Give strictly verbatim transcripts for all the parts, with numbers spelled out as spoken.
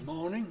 morning.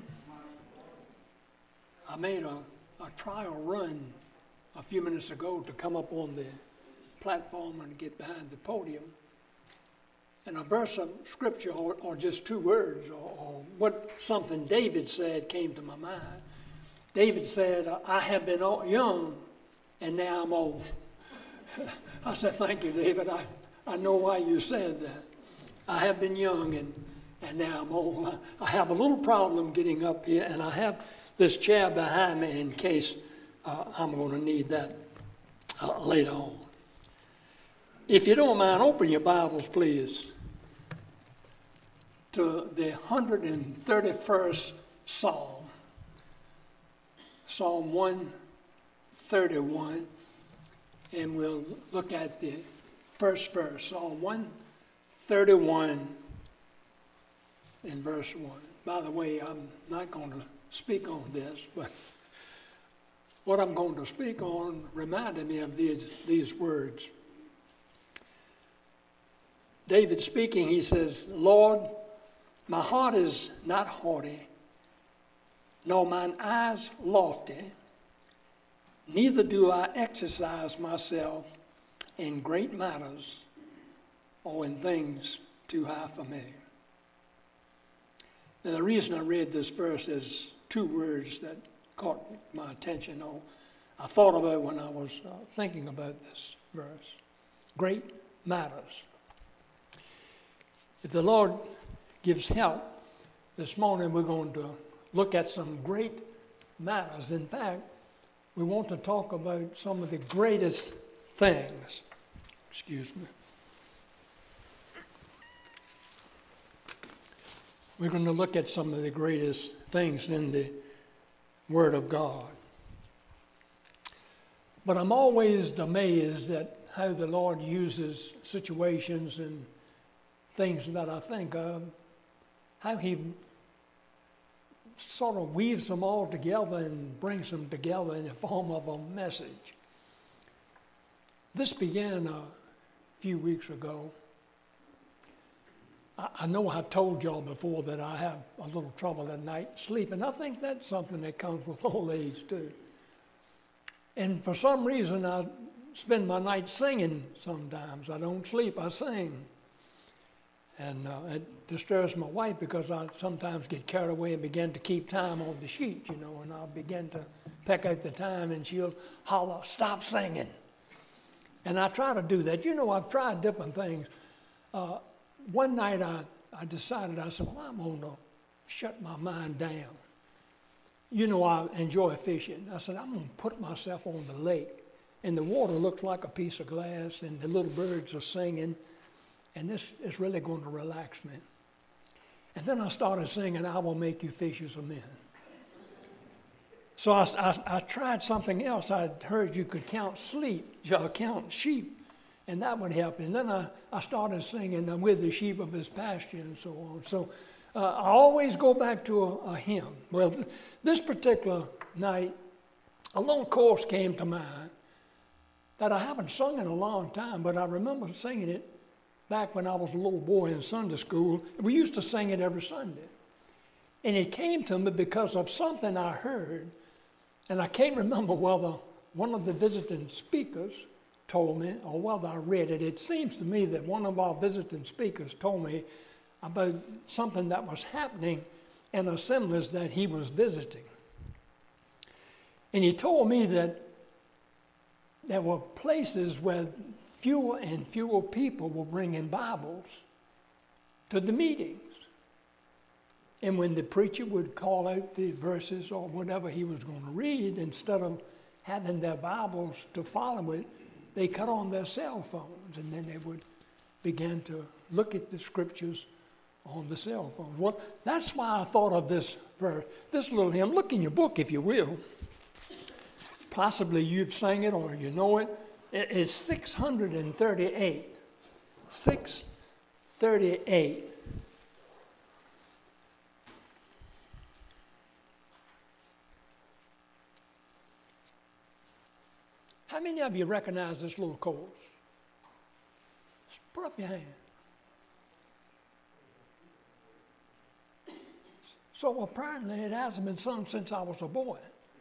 I made a, a trial run a few minutes ago to come up on the platform and get behind the podium. And a verse of scripture, or, or just two words, or, or what something David said came to my mind. David said, I have been young and now I'm old. I said, thank you, David. I, I know why you said that. I have been young and, and now I'm old. I, I have a little problem getting up here, and I have this chair behind me in case uh, I'm going to need that uh, later on. If you don't mind, open your Bibles, please, to the one hundred thirty-first Psalm, Psalm one thirty-one, and we'll look at the first verse, Psalm one thirty-one in verse one. By the way, I'm not going to speak on this, but what I'm going to speak on reminded me of these, these words. David speaking, he says, Lord, my heart is not haughty, nor mine eyes lofty, neither do I exercise myself in great matters or in things too high for me. Now, the reason I read this verse is two words that caught my attention, or I thought about when I was uh, thinking about this verse. Great matters. If the Lord gives help, this morning we're going to look at some great matters. In fact, we want to talk about some of the greatest things. Excuse me. We're going to look at some of the greatest things in the Word of God. But I'm always amazed at how the Lord uses situations and things that I think of, how He sort of weaves them all together and brings them together in the form of a message. This began a few weeks ago. I, I know I've told y'all before that I have a little trouble at night sleeping. I think that's something that comes with old age too. And for some reason, I spend my night singing sometimes. I don't sleep, I sing. And uh, it disturbs my wife because I sometimes get carried away and begin to keep time on the sheet, you know, and I'll begin to peck out the time and she'll holler, stop singing. And I try to do that. You know, I've tried different things. Uh, one night I, I decided, I said, well, I'm going to shut my mind down. You know, I enjoy fishing. I said, I'm going to put myself on the lake. And the water looks like a piece of glass and the little birds are singing. And this is really going to relax me. And then I started singing, I will make you fishers of men. So I, I, I tried something else. I'd heard you could count sleep, you know, count sheep, and that would help. And then I, I started singing, I'm with the sheep of his pasture and so on. So uh, I always go back to a, a hymn. Well, th- this particular night, a little chorus came to mind that I haven't sung in a long time, but I remember singing it back when I was a little boy in Sunday school. We used to sing it every Sunday. And it came to me because of something I heard, and I can't remember whether one of the visiting speakers told me or whether I read it. It seems to me that one of our visiting speakers told me about something that was happening in assemblies that he was visiting. And he told me that there were places where fewer and fewer people were bringing Bibles to the meetings. And when the preacher would call out the verses or whatever he was going to read, instead of having their Bibles to follow it, they cut on their cell phones, and then they would begin to look at the scriptures on the cell phones. Well, that's why I thought of this verse, this little hymn. Look in your book, if you will. Possibly you've sang it or you know it. It's six hundred thirty-eight. six thirty-eight. How many of you recognize this little chorus? Just put up your hand. So apparently it hasn't been sung since I was a boy.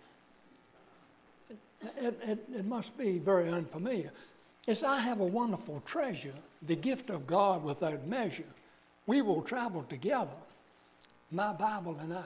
It, it, it must be very unfamiliar. It's, I have a wonderful treasure, the gift of God without measure. We will travel together, my Bible and I.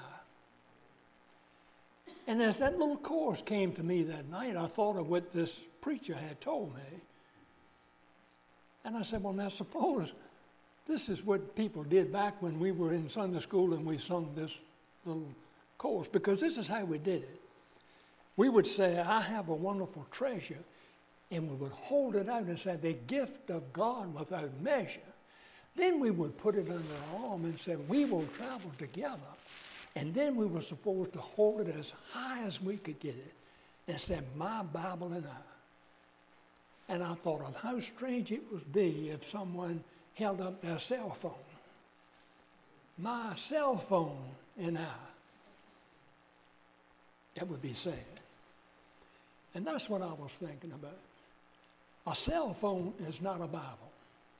And as that little chorus came to me that night, I thought of what this preacher had told me. And I said, well, now suppose this is what people did back when we were in Sunday school and we sung this little chorus, because this is how we did it. We would say, I have a wonderful treasure, and we would hold it out and say, the gift of God without measure. Then we would put it under our arm and say, we will travel together. And then we were supposed to hold it as high as we could get it and say, my Bible and I. And I thought of how strange it would be if someone held up their cell phone. My cell phone and I. That would be sad. And that's what I was thinking about. A cell phone is not a Bible.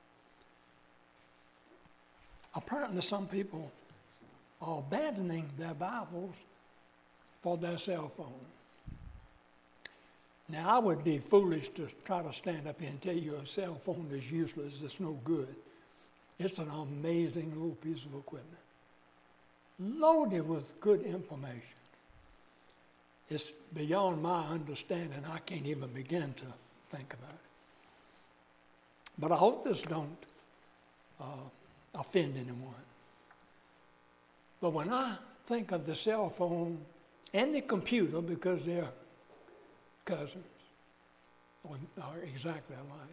Apparently some people are abandoning their Bibles for their cell phone. Now, I would be foolish to try to stand up here and tell you a cell phone is useless, it's no good. It's an amazing little piece of equipment, loaded with good information. It's beyond my understanding. I can't even begin to think about it. But I hope this don't uh, offend anyone. But when I think of the cell phone and the computer, because they're cousins, or are exactly alike,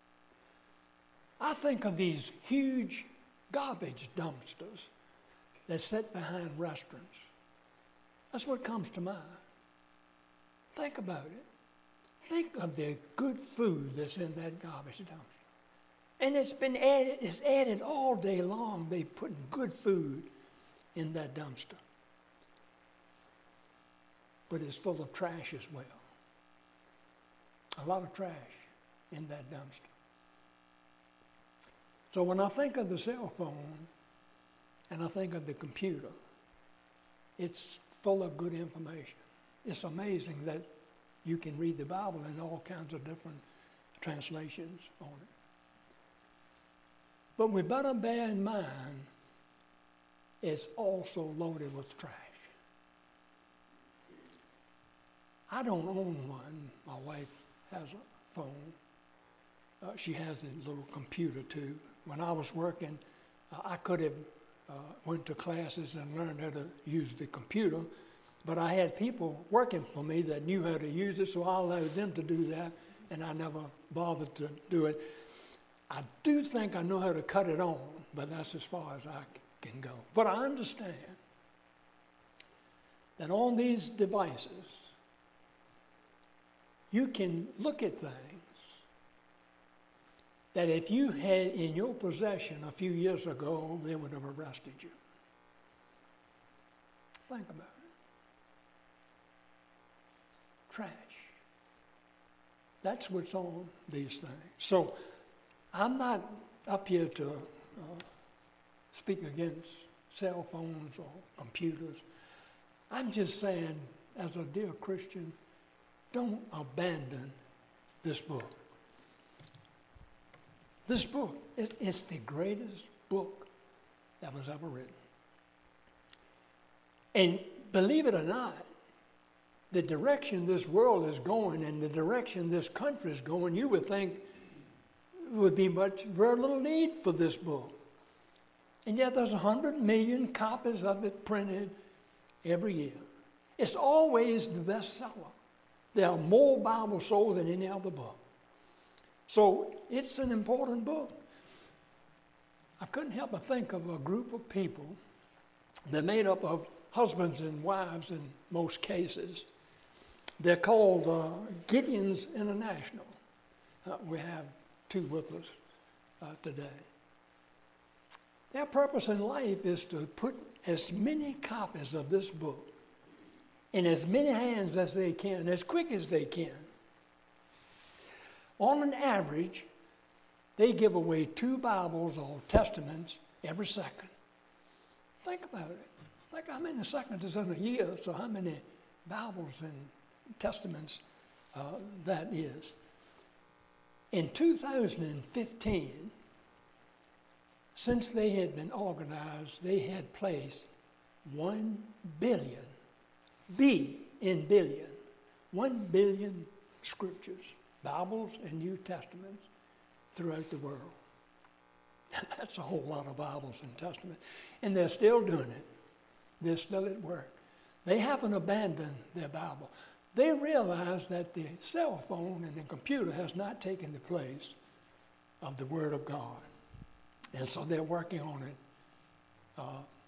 I think of these huge garbage dumpsters that sit behind restaurants. That's what comes to mind. Think about it. Think of the good food that's in that garbage dumpster. And it's been added, it's added all day long. They put good food in that dumpster. But it's full of trash as well. A lot of trash in that dumpster. So when I think of the cell phone and I think of the computer, it's full of good information. It's amazing that you can read the Bible in all kinds of different translations on it. But we better bear in mind it's also loaded with trash. I don't own one. My wife has a phone. Uh, she has a little computer too. When I was working, uh, I could have uh, went to classes and learned how to use the computer, but I had people working for me that knew how to use it, so I allowed them to do that, and I never bothered to do it. I do think I know how to cut it on, but that's as far as I can go. But I understand that on these devices, you can look at things that if you had in your possession a few years ago, they would have arrested you. Think about it. Trash. That's what's on these things. So I'm not up here to uh, speak against cell phones or computers. I'm just saying, as a dear Christian, don't abandon this book. This book, it, it's the greatest book that was ever written. And believe it or not, the direction this world is going and the direction this country is going, you would think would be much, very little need for this book. And yet there's one hundred million copies of it printed every year. It's always the bestseller. There are more Bibles sold than any other book. So it's an important book. I couldn't help but think of a group of people. They're made up of husbands and wives in most cases. They're called uh, Gideon's International. Uh, we have two with us uh, today. Their purpose in life is to put as many copies of this book in as many hands as they can, as quick as they can. On an average, they give away two Bibles or Testaments every second. Think about it. like how many seconds in a year, so how many Bibles and Testaments uh, that is. In two thousand fifteen, since they had been organized, they had placed one billion, B in billion, one billion scriptures, Bibles and New Testaments throughout the world. That's a whole lot of Bibles and Testaments. And they're still doing it. They're still at work. They haven't abandoned their Bible. They realize that the cell phone and the computer has not taken the place of the Word of God. And so they're working on it. Uh,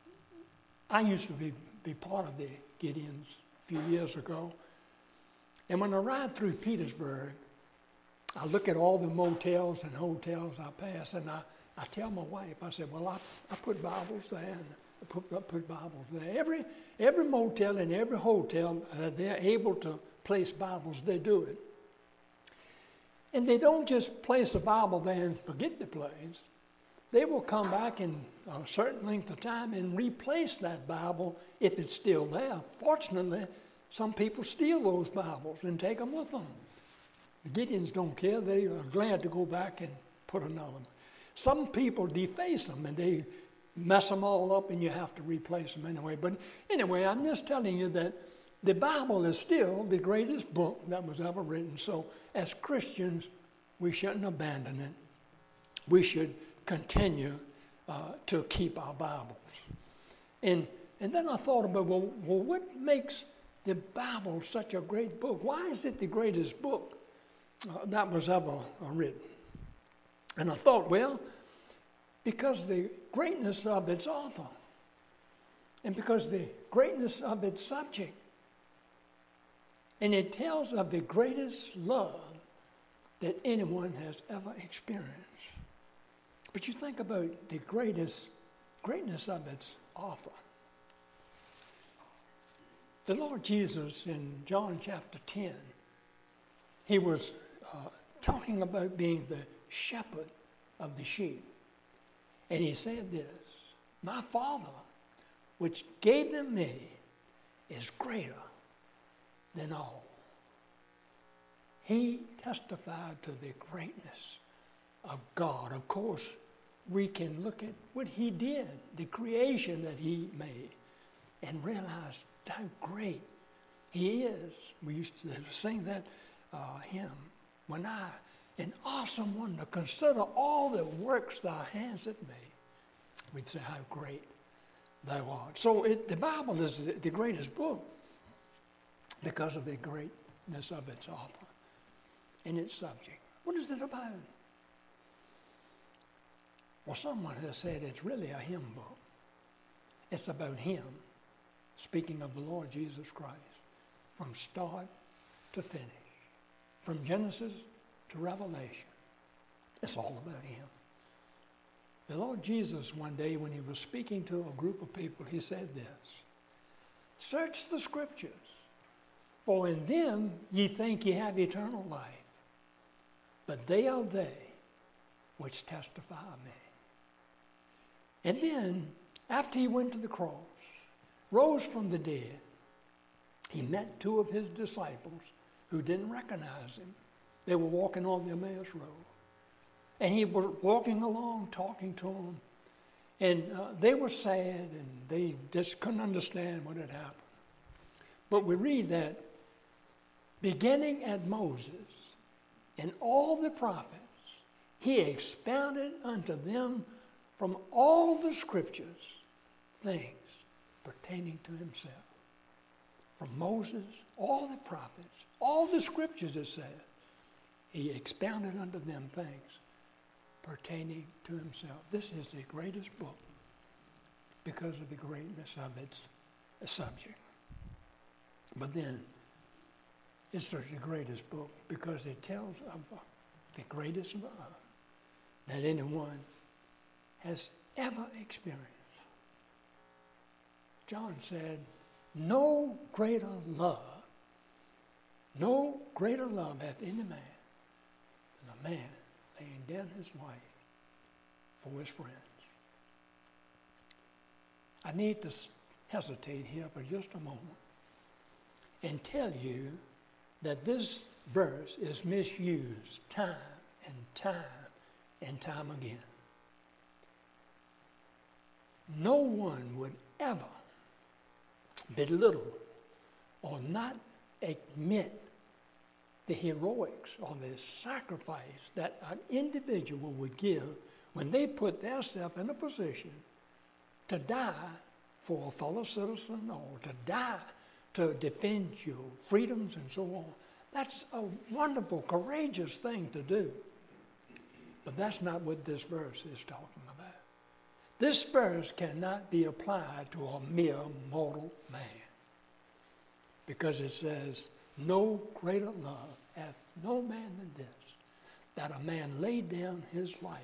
I used to be, be part of the Gideons a few years ago. And when I ride through Petersburg, I look at all the motels and hotels I pass, and I, I tell my wife, I said, well, I, I put Bibles there, and I put, I put Bibles there. Every, every motel and every hotel, uh, they're able to place Bibles, they do it. And they don't just place a Bible there and forget the place. They will come back in a certain length of time and replace that Bible if it's still there. Fortunately, some people steal those Bibles and take them with them. The Gideons don't care. They are glad to go back and put another one. Some people deface them and they mess them all up and you have to replace them anyway. But anyway, I'm just telling you that the Bible is still the greatest book that was ever written. So as Christians, we shouldn't abandon it. We should continue uh, to keep our Bibles. And, and then I thought about, well, well, what makes the Bible such a great book? Why is it the greatest book uh, that was ever uh, written? And I thought, well, because the greatness of its author and because the greatness of its subject. And it tells of the greatest love that anyone has ever experienced. But you think about the greatest greatness of its author. The Lord Jesus in John chapter ten, he was uh, talking about being the shepherd of the sheep. And he said this, my Father, which gave them me, is greater than all. He testified to the greatness of God. Of course, we can look at what he did, the creation that he made, and realize how great he is. We used to sing that uh, hymn, when I, an awesome wonder, consider all the works thy hands have made. We'd say how great thou art. So it, the Bible is the, the greatest book because of the greatness of its author and its subject. What is it about? Well, someone has said it's really a hymn book. It's about him, speaking of the Lord Jesus Christ, from start to finish, from Genesis to Revelation. It's all about him. The Lord Jesus, one day when he was speaking to a group of people, he said this, search the scriptures, for in them ye think ye have eternal life, but they are they which testify of me. And then, after he went to the cross, rose from the dead, he met two of his disciples who didn't recognize him. They were walking on the Emmaus Road. And he was walking along, talking to them. And uh, they were sad, and they just couldn't understand what had happened. But we read that, beginning at Moses and all the prophets, he expounded unto them from all the scriptures things pertaining to himself. From Moses, all the prophets, all the scriptures, it said, he expounded unto them things pertaining to himself. This is the greatest book because of the greatness of its subject. But then, it's the greatest book because it tells of the greatest love that anyone has ever experienced. John said, no greater love, no greater love hath any man than a man laying down his life for his friends. I need to hesitate here for just a moment and tell you that this verse is misused time and time and time again. No one would ever belittle or not admit the heroics or the sacrifice that an individual would give when they put themselves in a position to die for a fellow citizen or to die to defend your freedoms and so on. That's a wonderful, courageous thing to do. But that's not what this verse is talking about. This verse cannot be applied to a mere mortal man, because it says, no greater love hath no man than this, that a man lay down his life.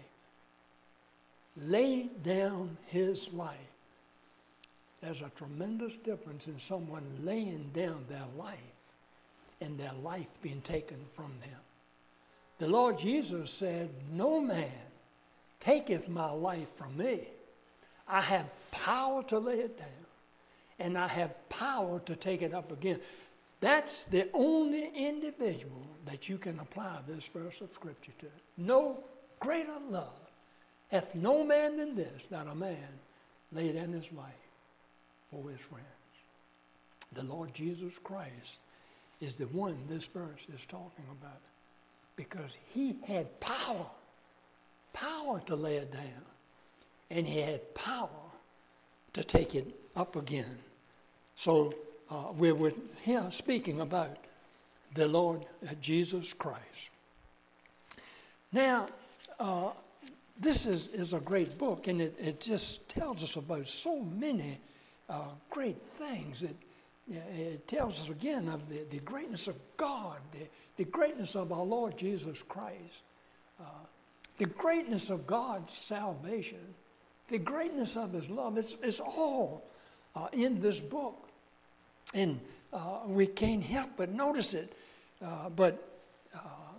Lay down his life. There's a tremendous difference in someone laying down their life and their life being taken from them. The Lord Jesus said, no man taketh my life from me. I have power to lay it down, and I have power to take it up again. That's the only individual that you can apply this verse of Scripture to. No greater love hath no man than this, that a man lay down his life for his friends. The Lord Jesus Christ is the one this verse is talking about, because he had power, power to lay it down, and he had power to take it up again. So uh, we're here speaking about the Lord uh, Jesus Christ. Now, uh, this is, is a great book, and it, it just tells us about so many uh, great things. It, it tells us again of the, the greatness of God, the, the greatness of our Lord Jesus Christ, uh, the greatness of God's salvation, the greatness of his love. It's, it's all uh, in this book. And uh, we can't help but notice it. Uh, but uh,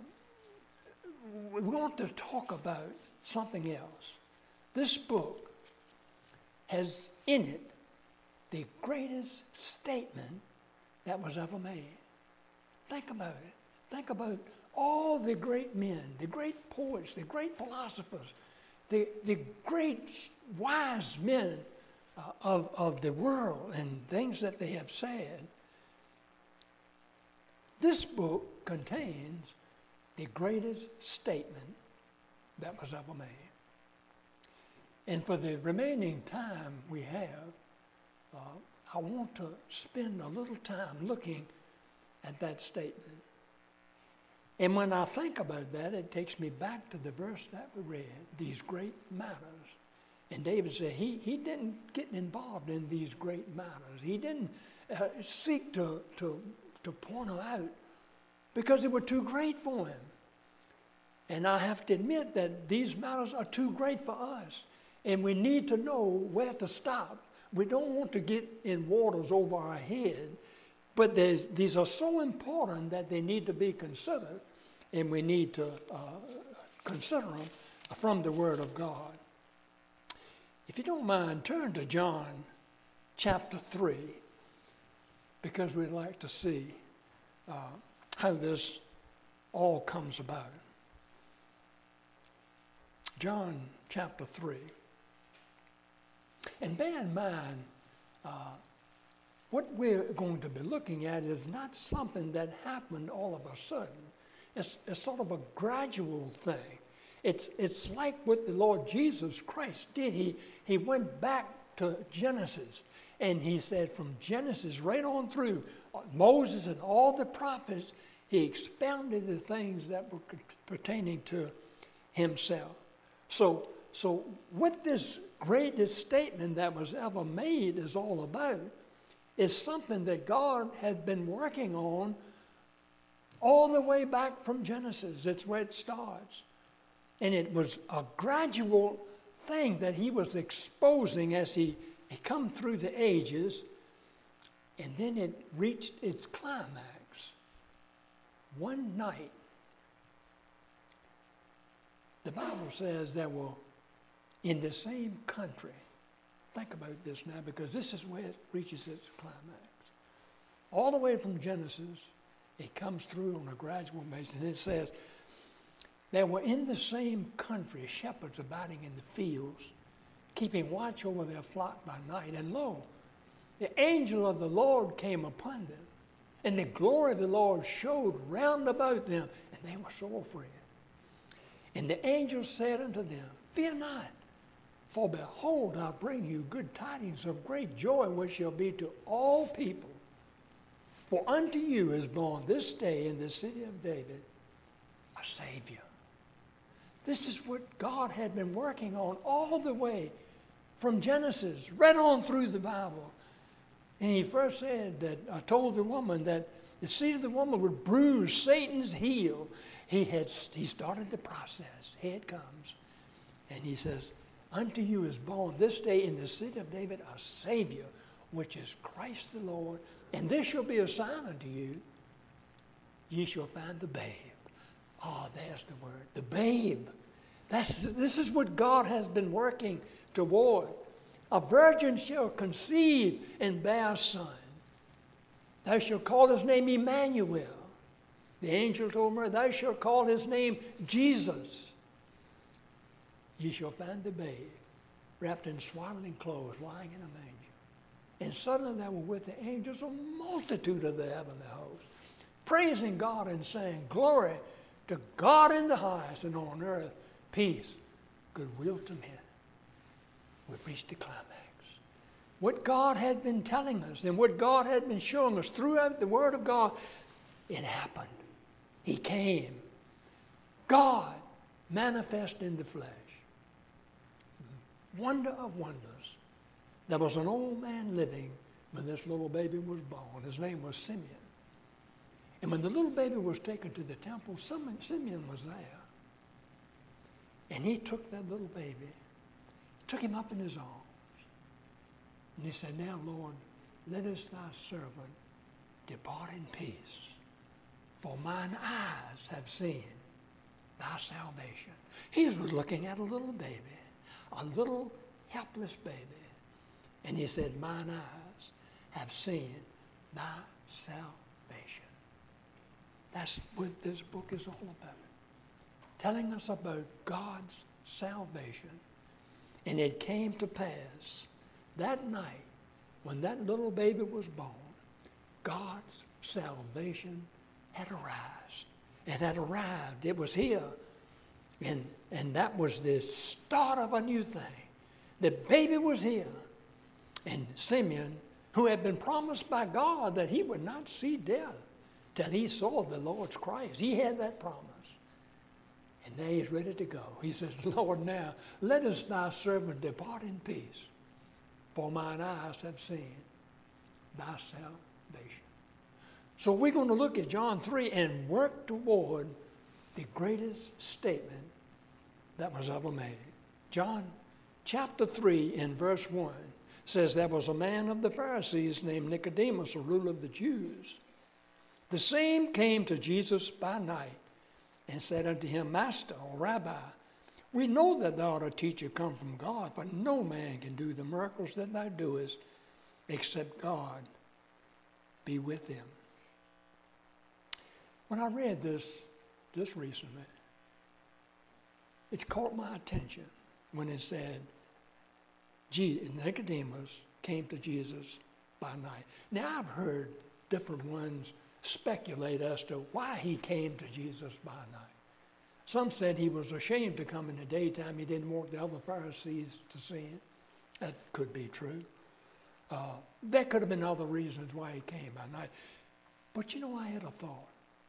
we want to talk about something else. This book has in it the greatest statement that was ever made. Think about it. Think about all the great men, the great poets, the great philosophers, the, the great wise men uh, of, of the world and things that they have said. This book contains the greatest statement that was ever made. And for the remaining time we have, uh, I want to spend a little time looking at that statement. And when I think about that, it takes me back to the verse that we read, these great matters. And David said he, he didn't get involved in these great matters. He didn't uh, seek to, to, to point them out because they were too great for him. And I have to admit that these matters are too great for us. And we need to know where to stop. We don't want to get in waters over our head, but these are so important that they need to be considered, and we need to uh, consider them from the Word of God. If you don't mind, turn to John chapter three, because we'd like to see uh, how this all comes about. John chapter three. And bear in mind, uh, what we're going to be looking at is not something that happened all of a sudden. It's, it's sort of a gradual thing. It's, it's like what the Lord Jesus Christ did. He, he went back to Genesis, and he said from Genesis right on through Moses and all the prophets, he expounded the things that were pertaining to himself. So, so what this greatest statement that was ever made is all about is something that God has been working on all the way back from Genesis. It's where it starts. And it was a gradual thing that he was exposing as he, he come through the ages, and then it reached its climax. One night, the Bible says there were in the same country think about this now, because this is where it reaches its climax. All the way from Genesis, it comes through on a gradual basis, and it says, there were in the same country shepherds abiding in the fields, keeping watch over their flock by night. And lo, the angel of the Lord came upon them, and the glory of the Lord showed round about them, and they were so afraid. And the angel said unto them, fear not, for behold, I bring you good tidings of great joy, which shall be to all people. For unto you is born this day in the city of David a Savior. This is what God had been working on all the way from Genesis, right on through the Bible. And he first said that, I told the woman that the seed of the woman would bruise Satan's heel. He had he started the process. Here it comes. And he says, unto you is born this day in the city of David a Savior, which is Christ the Lord. And this shall be a sign unto you. Ye shall find the babe. Oh, there's the word. The babe. That's, this is what God has been working toward. A virgin shall conceive and bear a son. Thou shalt call his name Emmanuel. The angel told her, thou shalt call his name Jesus. Ye shall find the babe wrapped in swaddling clothes, lying in a manger. And suddenly there were with the angels a multitude of the heavenly host, praising God and saying, glory to God in the highest, and on earth peace, goodwill to men. We've reached the climax. What God had been telling us and what God had been showing us throughout the Word of God, it happened. He came. God manifest in the flesh. Wonder of wonders. There was an old man living when this little baby was born. His name was Simeon. And when the little baby was taken to the temple, Simeon was there. And he took that little baby, took him up in his arms. And he said, now, Lord, let us thy servant depart in peace, for mine eyes have seen thy salvation. He was looking at a little baby, a little helpless baby. And he said, mine eyes have seen thy salvation. That's what this book is all about. Telling us about God's salvation. And it came to pass that night when that little baby was born, God's salvation had arrived. It had arrived. It was here. And, and that was the start of a new thing. The baby was here. And Simeon, who had been promised by God that he would not see death till he saw the Lord's Christ. He had that promise. And now he's ready to go. He says, Lord, now let us thy servant depart in peace, for mine eyes have seen thy salvation. So we're going to look at John three and work toward the greatest statement that was ever made. John chapter three and verse one says, there was a man of the Pharisees named Nicodemus, a ruler of the Jews. The same came to Jesus by night and said unto him, Master, or Rabbi, we know that thou art a teacher come from God, for no man can do the miracles that thou doest, except God be with him. When I read this just recently, it caught my attention when it said, Nicodemus came to Jesus by night. Now, I've heard different ones speculate as to why he came to Jesus by night. Some said he was ashamed to come in the daytime. He didn't want the other Pharisees to see him. That could be true. Uh, there could have been other reasons why he came by night. But you know, I had a thought.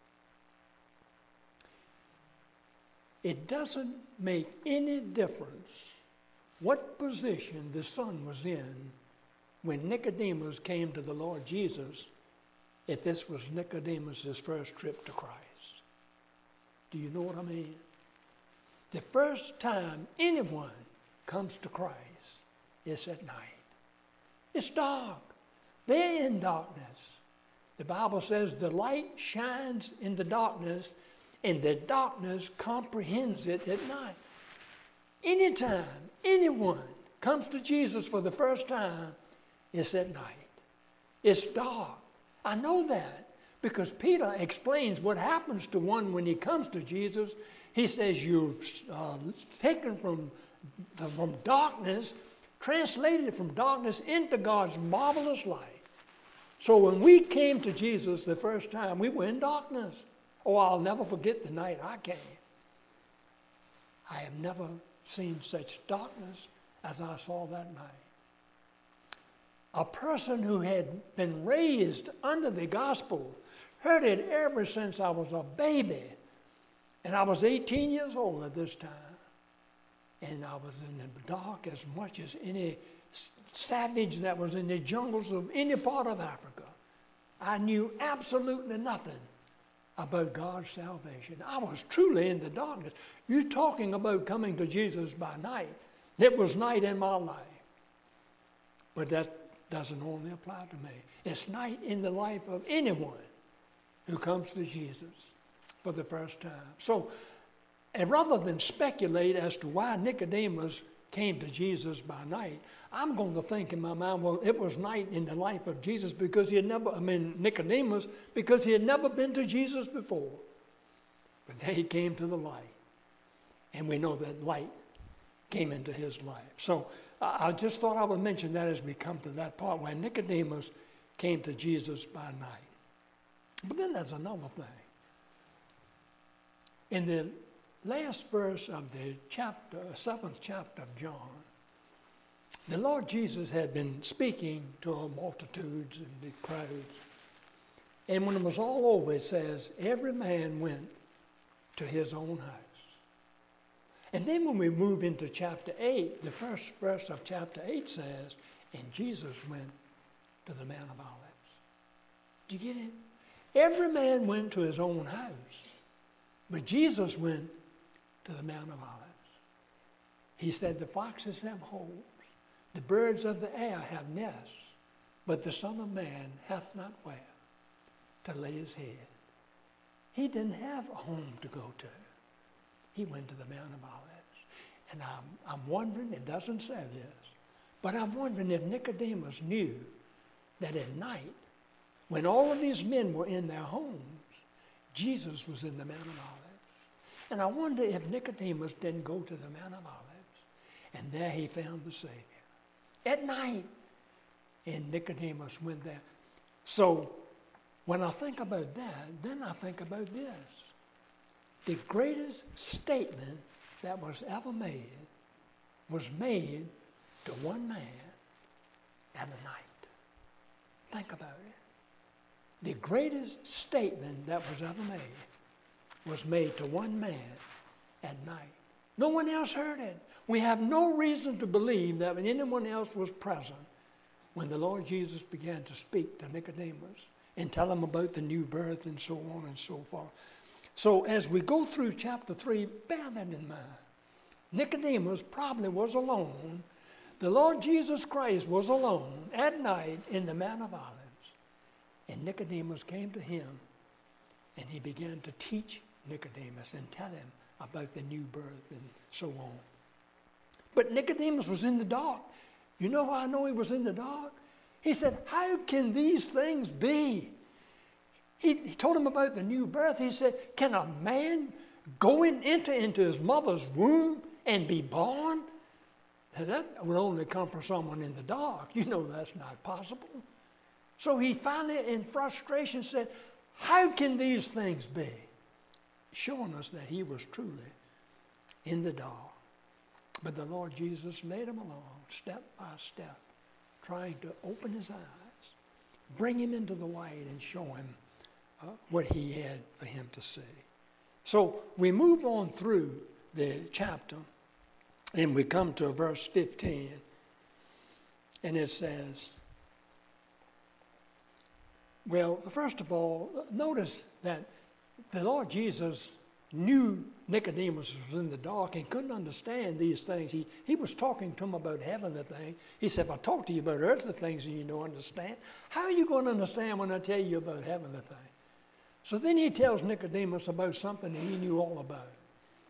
It doesn't make any difference what position the son was in when Nicodemus came to the Lord Jesus, if this was Nicodemus' first trip to Christ. Do you know what I mean? The first time anyone comes to Christ is at night. It's dark. They're in darkness. The Bible says the light shines in the darkness, and the darkness comprehends it at night. Anytime anyone comes to Jesus for the first time, it's at night. It's dark. I know that because Peter explains what happens to one when he comes to Jesus. He says, you're uh, taken from, the, from darkness, translated from darkness into God's marvelous light. So when we came to Jesus the first time, we were in darkness. Oh, I'll never forget the night I came. I have never seen such darkness as I saw that night. A person who had been raised under the gospel, heard it ever since I was a baby. And I was eighteen years old at this time. And I was in the dark as much as any savage that was in the jungles of any part of Africa. I knew absolutely nothing about God's salvation. I was truly in the darkness. You're talking about coming to Jesus by night. It was night in my life. But that doesn't only apply to me. It's night in the life of anyone who comes to Jesus for the first time. So, and rather than speculate as to why Nicodemus came to Jesus by night, I'm going to think in my mind, well, it was night in the life of Jesus because he had never, I mean, Nicodemus, because he had never been to Jesus before. But then he came to the light. And we know that light came into his life. So I just thought I would mention that as we come to that part where Nicodemus came to Jesus by night. But then there's another thing. In the last verse of the chapter, seventh chapter of John, the Lord Jesus had been speaking to multitudes and the crowds. And when it was all over, it says, every man went to his own house. And then when we move into chapter eight, the first verse of chapter eight says, and Jesus went to the Mount of Olives. Do you get it? Every man went to his own house, but Jesus went to the Mount of Olives. He said, the foxes have holes, the birds of the air have nests, but the Son of Man hath not where to lay his head. He didn't have a home to go to. He went to the Mount of Olives. And I'm, I'm wondering, it doesn't say this, but I'm wondering if Nicodemus knew that at night, when all of these men were in their homes, Jesus was in the Mount of Olives. And I wonder if Nicodemus didn't go to the Mount of Olives, and there he found the Savior. At night, and Nicodemus went there. So when I think about that, then I think about this. The greatest statement that was ever made was made to one man at a night. Think about it. The greatest statement that was ever made was made to one man at night. No one else heard it. We have no reason to believe that anyone else was present when the Lord Jesus began to speak to Nicodemus and tell him about the new birth and so on and so forth. So as we go through chapter three, bear that in mind. Nicodemus probably was alone. The Lord Jesus Christ was alone at night in the Mount of Olives. And Nicodemus came to him, and he began to teach Nicodemus and tell him about the new birth and so on. But Nicodemus was in the dark. You know how I know he was in the dark? He said, how can these things be? He, he told him about the new birth. He said, can a man go in, enter into his mother's womb and be born? That would only come from someone in the dark. You know that's not possible. So he finally, in frustration, said, how can these things be? Showing us that he was truly in the dark. But the Lord Jesus led him along, step by step, trying to open his eyes, bring him into the light and show him uh, what he had for him to see. So we move on through the chapter, and we come to verse fifteen, and it says, well, first of all, notice that the Lord Jesus knew Nicodemus was in the dark and couldn't understand these things. He, he was talking to him about heavenly things. He said, if I talk to you about earthly things and you don't understand, how are you going to understand when I tell you about heavenly things? So then he tells Nicodemus about something that he knew all about.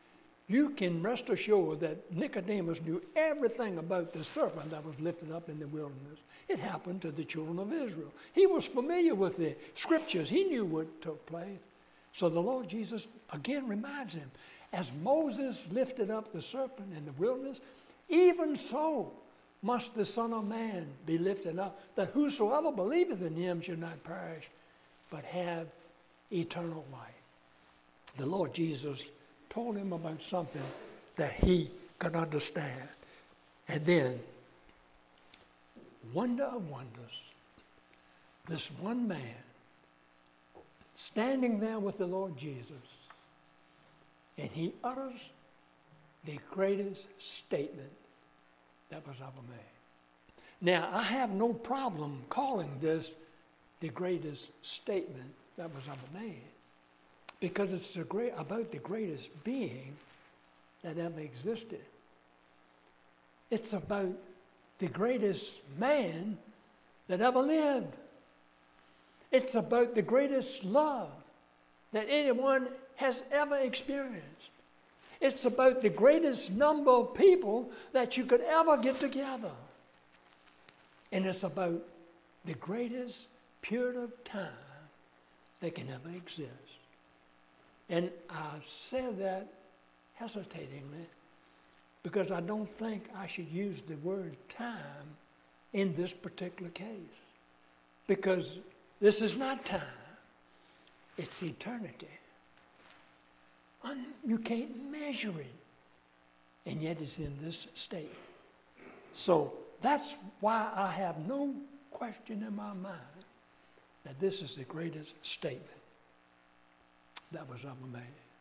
you can rest assured that Nicodemus knew everything about the serpent that was lifted up in the wilderness. It happened to the children of Israel. He was familiar with the scriptures. He knew what took place. So the Lord Jesus again reminds him, as Moses lifted up the serpent in the wilderness, even so must the Son of Man be lifted up, that whosoever believeth in him should not perish, but have eternal life. The Lord Jesus told him about something that he could understand. And then, wonder of wonders, this one man standing there with the Lord Jesus, and he utters the greatest statement that was ever made. Now, I have no problem calling this the greatest statement that was ever made, because it's the great, about the greatest being that ever existed. It's about the greatest man that ever lived. It's about the greatest love that anyone has ever experienced. It's about the greatest number of people that you could ever get together. And it's about the greatest period of time that can ever exist. And I said that hesitatingly because I don't think I should use the word time in this particular case. Because this is not time, it's eternity. Un- you can't measure it, and yet it's in this state. So that's why I have no question in my mind that this is the greatest statement that was ever made.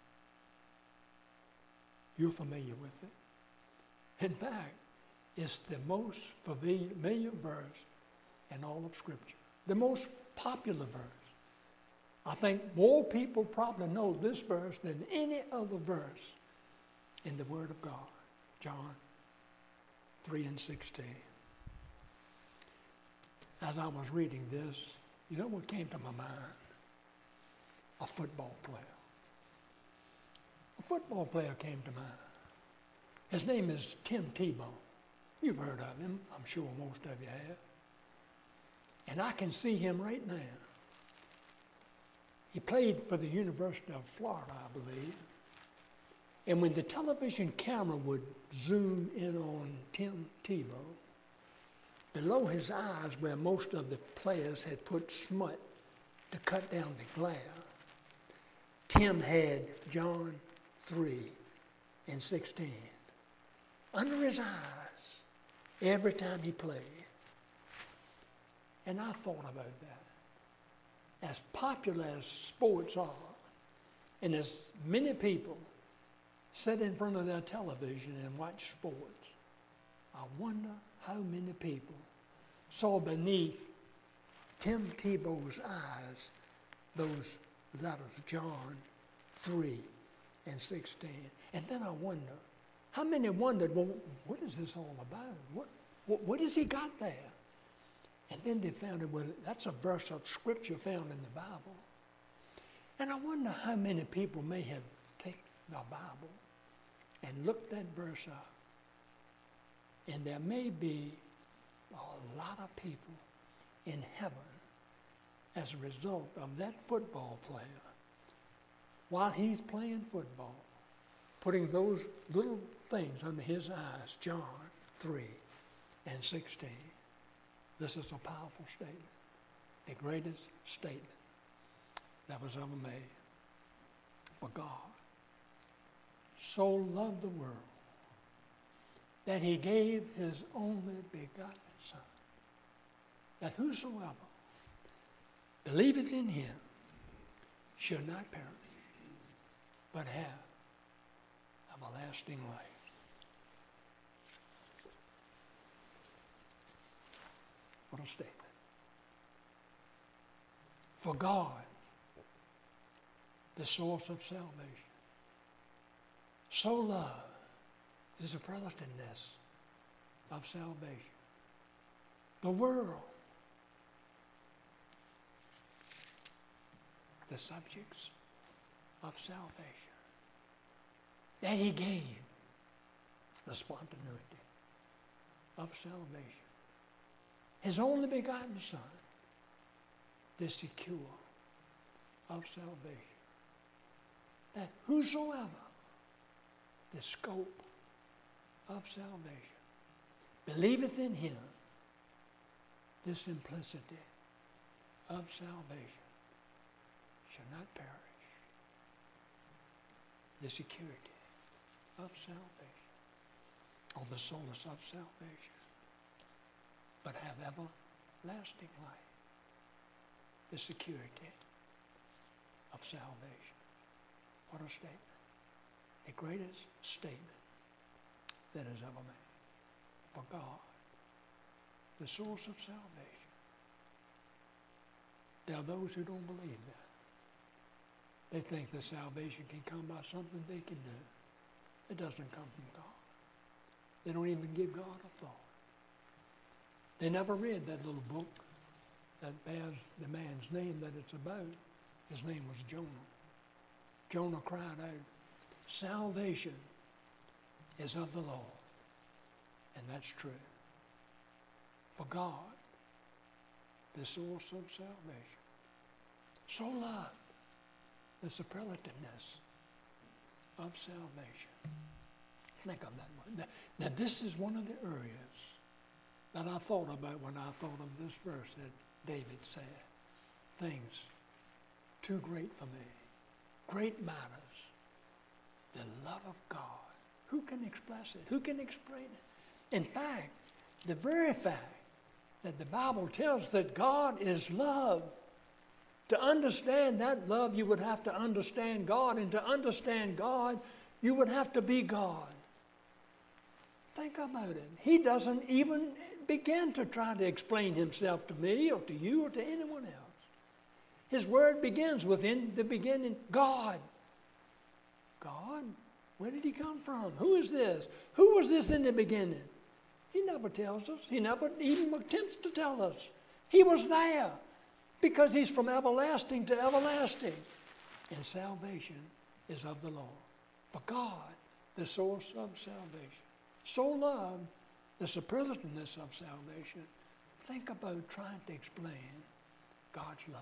You're familiar with it. In fact, it's the most familiar verse in all of Scripture, the most popular verse. I think more people probably know this verse than any other verse in the Word of God. John three and sixteen. As I was reading this, you know what came to my mind? A football player. A football player came to mind. His name is Tim Tebow. You've heard of him. I'm sure most of you have. And I can see him right now. He played for the University of Florida, I believe. And when the television camera would zoom in on Tim Tebow, below his eyes, where most of the players had put smut to cut down the glare, Tim had John three and sixteen under his eyes every time he played. And I thought about that. As popular as sports are, and as many people sit in front of their television and watch sports, I wonder how many people saw beneath Tim Tebow's eyes those letters, John three and sixteen. And then I wonder, how many wondered, well, what is this all about? What, what, what has he got there? And then they found it, well, that's a verse of Scripture found in the Bible. And I wonder how many people may have taken the Bible and looked that verse up. And there may be a lot of people in heaven as a result of that football player, while he's playing football, putting those little things under his eyes, John three and sixteen. This is a powerful statement, the greatest statement that was ever made. For God so loved the world that he gave his only begotten Son, that whosoever believeth in him should not perish, but have everlasting life. What a statement. For God, the source of salvation, so loved, this is a relativeness of salvation, the world, the subjects of salvation, that he gave the spontaneity of salvation. His only begotten Son, the secure of salvation. That whosoever, the scope of salvation, believeth in him, the simplicity of salvation, shall not perish. The security of salvation, or the solace of salvation, but have everlasting life. The security of salvation. What a statement. The greatest statement that has ever made. For God, the source of salvation. There are those who don't believe that. They think that salvation can come by something they can do. It doesn't come from God. They don't even give God a thought. They never read that little book that bears the man's name that it's about. His name was Jonah. Jonah cried out, salvation is of the Lord. And that's true. For God, the source of salvation, so loved the superlativeness of salvation. Think of that one. Now, now this is one of the areas that I thought about when I thought of this verse that David said. Things too great for me. Great matters. The love of God. Who can express it? Who can explain it? In fact, the very fact that the Bible tells that God is love, to understand that love, you would have to understand God, and to understand God, you would have to be God. Think about it. He doesn't even begin to try to explain himself to me or to you or to anyone else. His word begins within the beginning, God. God? Where did he come from? Who is this? Who was this in the beginning? He never tells us. He never even attempts to tell us. He was there because he's from everlasting to everlasting. And salvation is of the Lord. For God, the source of salvation, so loved the superlativeness of salvation. Think about trying to explain God's love.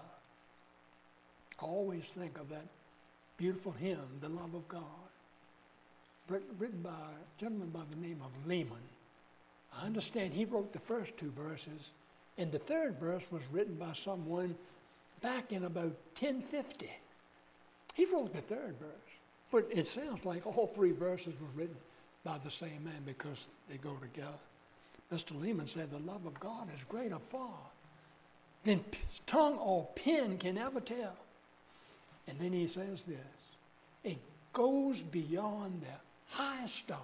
I always think of that beautiful hymn, The Love of God, written by a gentleman by the name of Lehman. I understand he wrote the first two verses, and the third verse was written by someone back in about ten fifty. He wrote the third verse, but it sounds like all three verses were written by the same man because they go together. Mister Lehman said, the love of God is greater far than p- tongue or pen can ever tell. And then he says this, it goes beyond the highest star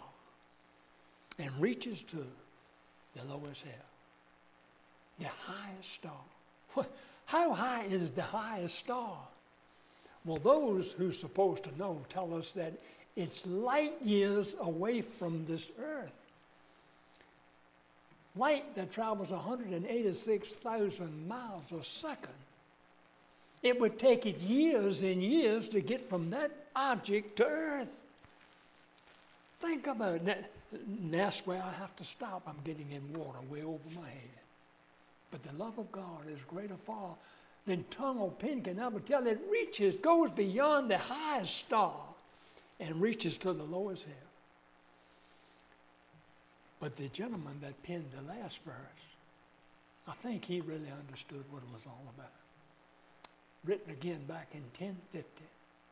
and reaches to the lowest hell. The highest star. How high is the highest star? Well, those who are supposed to know tell us that it's light years away from this earth. Light that travels one hundred eighty-six thousand miles a second. It would take it years and years to get from that object to earth. Think about it. And that's where I have to stop. I'm getting in water way over my head. But the love of God is greater far than tongue or pen can ever tell. It reaches, goes beyond the highest star and reaches to the lowest hell. But the gentleman that penned the last verse, I think he really understood what it was all about. Written again back in ten fifty.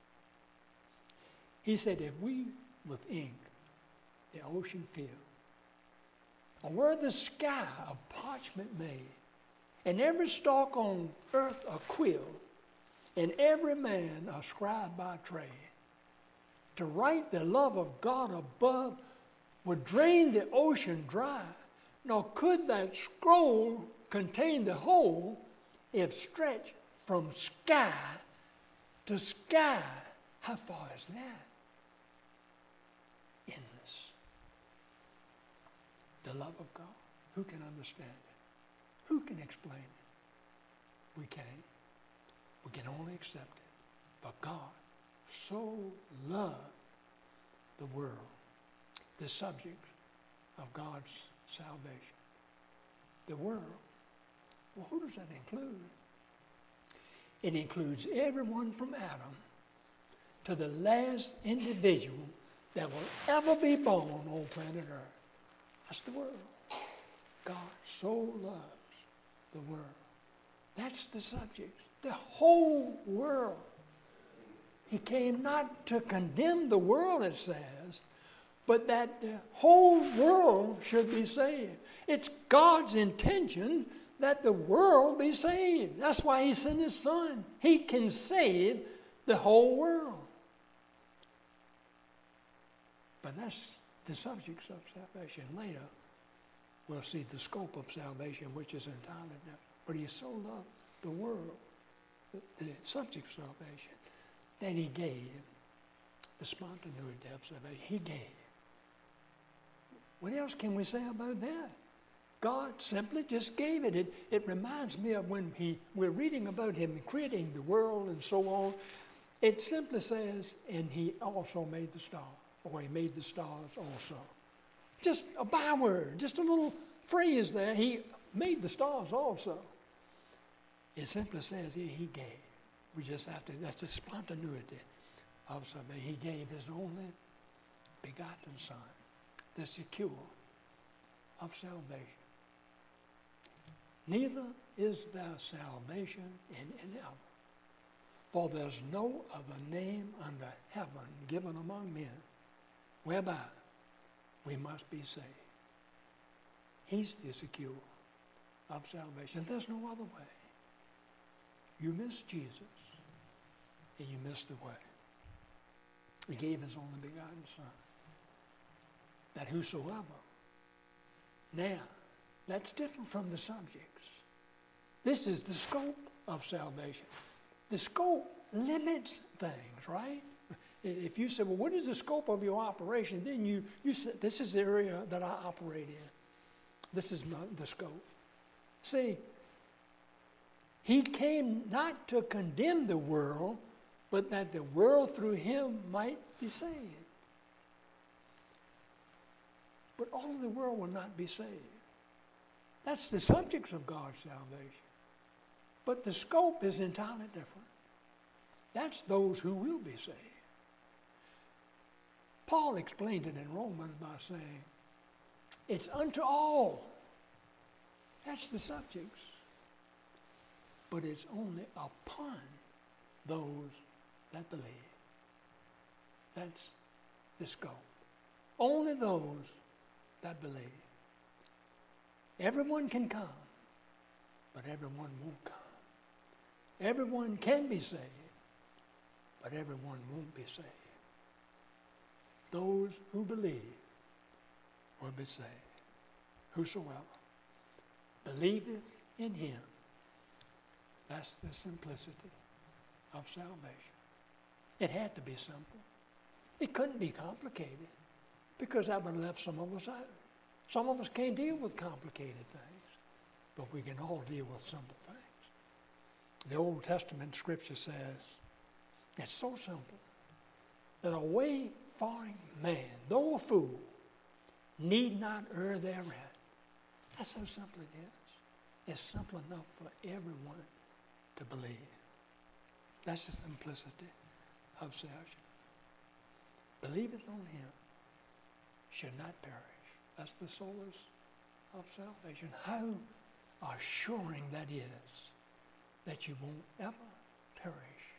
He said, if we with ink the ocean fill, or were the sky of parchment made, and every stalk on earth a quill, and every man a scribe by trade, to write the love of God above would drain the ocean dry, nor could that scroll contain the whole if stretched from sky to sky. How far is that? Endless. The love of God. Who can understand it? Who can explain it? We can't. We can only accept it. For God so loved the world, the subject of God's salvation. The world. Well, who does that include? It includes everyone from Adam to the last individual that will ever be born on planet Earth. That's the world. God so loves the world. That's the subject. The whole world. He came not to condemn the world, it says, but that the whole world should be saved. It's God's intention that the world be saved. That's why he sent his son. He can save the whole world. But that's the subjects of salvation. Later, we'll see the scope of salvation, which is entirely different. But he so loved the world, the, the subject of salvation, that he gave the spontaneity of salvation. He gave. What else can we say about that? God simply just gave it. It, it reminds me of when he, we're reading about him creating the world and so on. It simply says, and he also made the stars, or he made the stars also. Just a byword, just a little phrase there. He made the stars also. It simply says he, he gave. We just have to, that's the spontaneity of salvation. He gave his only begotten Son, the secure of salvation. Neither is there salvation in any other, for there's no other name under heaven given among men whereby we must be saved. He's the secure of salvation. There's no other way. You miss Jesus, and you miss the way. He gave his only begotten Son, that whosoever. Now, that's different from the subjects. This is the scope of salvation. The scope limits things, right? If you say, well, what is the scope of your operation? Then you, you say, this is the area that I operate in. This is not the scope. See, he came not to condemn the world, but that the world through him might be saved. But all of the world will not be saved. That's the subjects of God's salvation. But the scope is entirely different. That's those who will be saved. Paul explained it in Romans by saying, it's unto all. That's the subjects. But it's only upon those that believe. That's the scope. Only those that believe. Everyone can come, but everyone won't come. Everyone can be saved, but everyone won't be saved. Those who believe will be saved. Whosoever believeth in him. That's the simplicity of salvation. It had to be simple. It couldn't be complicated, because that would have left some of us out. Some of us can't deal with complicated things, but we can all deal with simple things. The Old Testament scripture says, it's so simple, that a wayfaring man, though a fool, need not err therein. That's how simple it is. It's simple enough for everyone to believe. That's the simplicity of salvation. Believeth on him should not perish. That's the solace of salvation. How assuring that is that you won't ever perish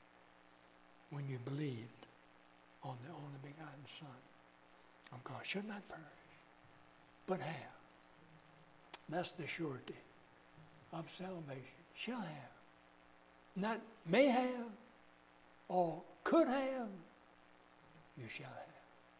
when you believed on the only begotten Son of God. Should not perish, but have. That's the surety of salvation. Shall have. Not may have or could have, you shall have.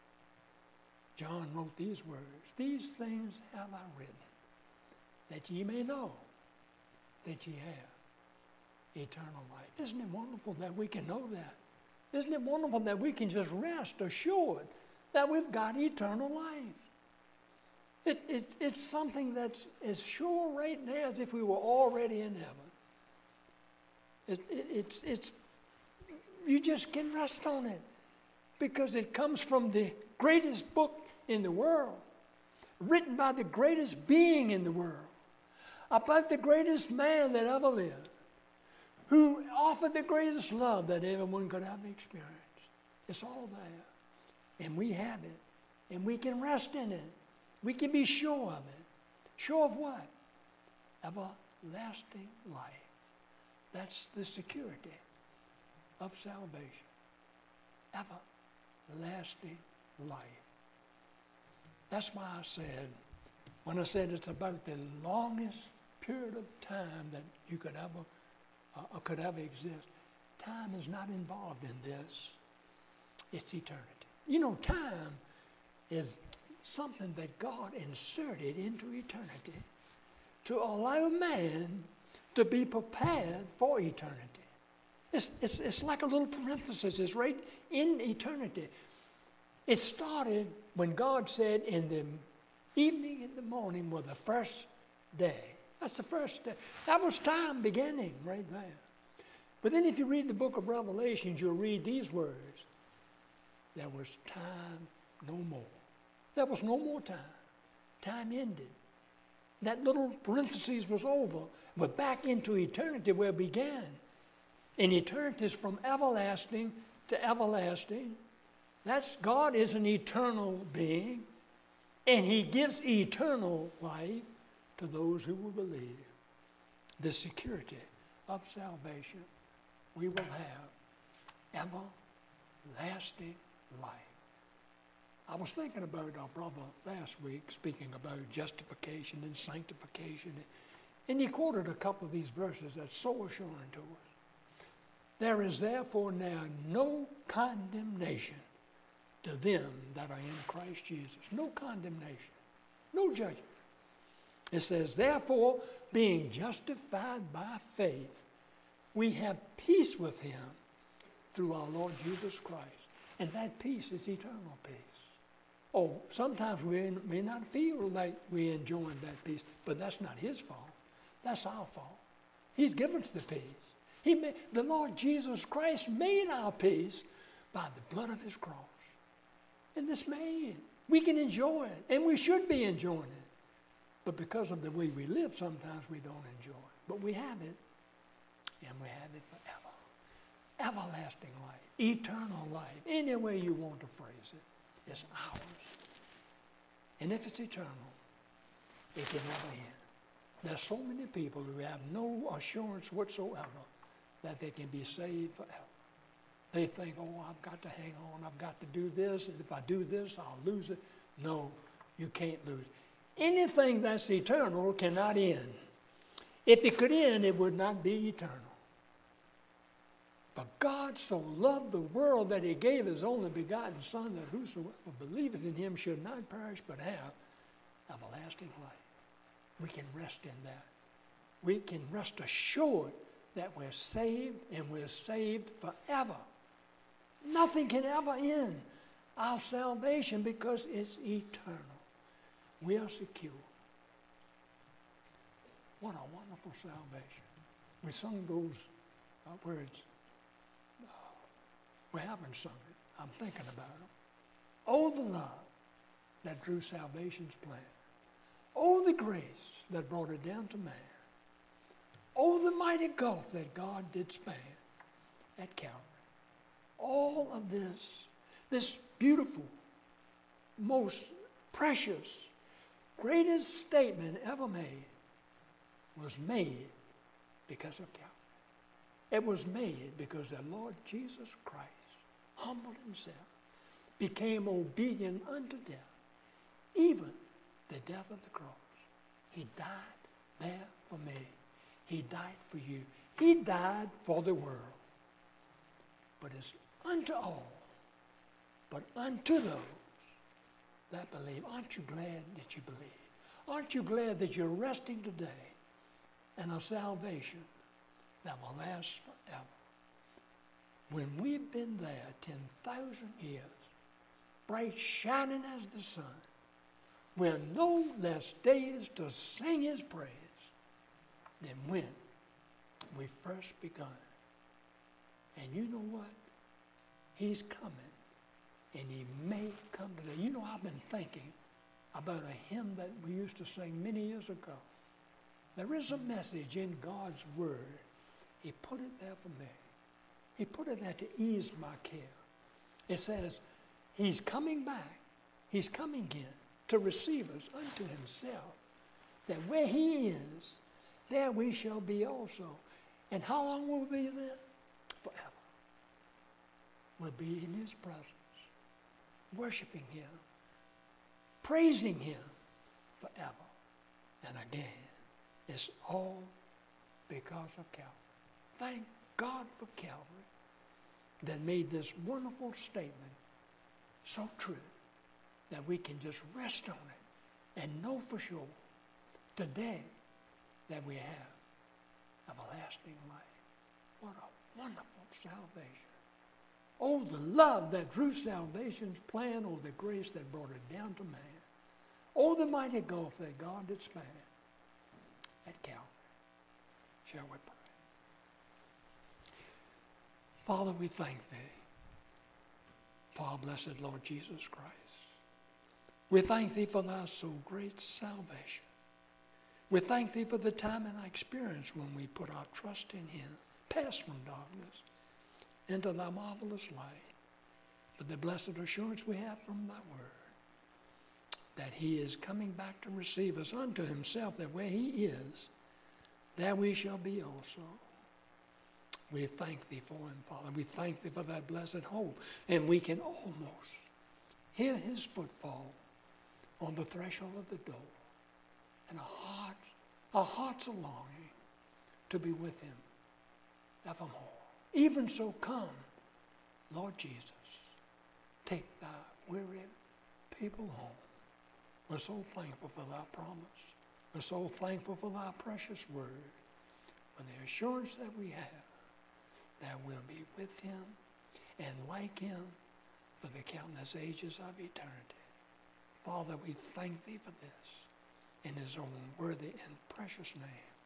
John wrote these words, these things have I written, that ye may know that ye have eternal life. Isn't it wonderful that we can know that? Isn't it wonderful that we can just rest assured that we've got eternal life? It, it, it's something that's as sure right now as if we were already in heaven. It, it, it's, it's, you just can rest on it. because it comes from the greatest book in the world, written by the greatest being in the world, about the greatest man that ever lived, who offered the greatest love that everyone could ever experience. It's all there. And we have it. And we can rest in it. We can be sure of it. Sure of what? Everlasting life. That's the security of salvation. Everlasting life. That's why I said, when I said it's about the longest period of time that you could ever uh, could ever exist, time is not involved in this. It's eternity. You know, time is something that God inserted into eternity to allow man to be prepared for eternity. It's, it's, it's like a little parenthesis. It's right in eternity. It started when God said in the evening and the morning were the first day. That's the first day. That was time beginning right there. But then if you read the book of Revelations, you'll read these words. There was time no more. There was no more time. Time ended. That little parenthesis was over. We're back into eternity where it began. And eternity is from everlasting to everlasting. That's God is an eternal being. And he gives eternal life to those who will believe. The security of salvation. We will have everlasting life. I was thinking about our brother last week speaking about justification and sanctification. And he quoted a couple of these verses that's so assuring to us. There is therefore now no condemnation to them that are in Christ Jesus. No condemnation. No judgment. It says, therefore, being justified by faith, we have peace with him through our Lord Jesus Christ. And that peace is eternal peace. Oh, sometimes we may not feel like we're enjoying that peace, but that's not his fault. That's our fault. He's given us the peace. He made, the Lord Jesus Christ made our peace by the blood of his cross. And this made. We can enjoy it, and we should be enjoying it. But because of the way we live, sometimes we don't enjoy it. But we have it, and we have it forever. Everlasting life, eternal life, any way you want to phrase it, is ours. And if it's eternal, it can never end. There's so many people who have no assurance whatsoever that they can be saved forever. They think, oh, I've got to hang on, I've got to do this, and if I do this, I'll lose it. No, you can't lose it. Anything that's eternal cannot end. If it could end, it would not be eternal. For God so loved the world that he gave his only begotten Son, that whosoever believeth in him should not perish but have everlasting life. We can rest in that. We can rest assured that we're saved, and we're saved forever. Nothing can ever end our salvation because it's eternal. We are secure. What a wonderful salvation. We sung those uh, words. Uh, we haven't sung it. I'm thinking about them. Oh, the love that drew salvation's plan. Oh, the grace that brought it down to man. Oh, the mighty gulf that God did span at Calvary. All of this, this beautiful, most precious, greatest statement ever made was made because of Calvary. It was made because the Lord Jesus Christ humbled himself, became obedient unto death, even the death of the cross. He died there for me. He died for you. He died for the world. But it's unto all, but unto those that believe. Aren't you glad that you believe? Aren't you glad that you're resting today in a salvation that will last forever? When we've been there ten thousand years, bright shining as the sun, where no less days to sing his praise than when we first begun. And you know what? He's coming and he may come today. You know, I've been thinking about a hymn that we used to sing many years ago. There is a message in God's word. He put it there for me. He put it there to ease my care. It says, he's coming back. He's coming again to receive us unto himself, that where he is, there we shall be also. And how long will we be there? Forever. We'll be in his presence, worshiping him, praising him forever and again. It's all because of Calvary. Thank God for Calvary that made this wonderful statement so true that we can just rest on it and know for sure today that we have everlasting life. What a wonderful salvation. Oh, the love that drew salvation's plan. Oh, the grace that brought it down to man. Oh, the mighty gulf that God did span at Calvary. Shall we pray? Father, we thank thee for our blessed Lord Jesus Christ. We thank thee for thy so great salvation. We thank thee for the time and our experience when we put our trust in him, passed from darkness into thy marvelous light, for the blessed assurance we have from thy word, that he is coming back to receive us unto himself, that where he is, there we shall be also. We thank thee for him, Father. We thank thee for that blessed hope. And we can almost hear his footfall on the threshold of the door. And our hearts, our hearts are longing to be with him evermore. Even so, come, Lord Jesus, take thy weary people home. We're so thankful for thy promise. We're so thankful for thy precious word, for the assurance that we have that we'll be with him and like him for the countless ages of eternity. Father, we thank thee for this in his own worthy and precious name.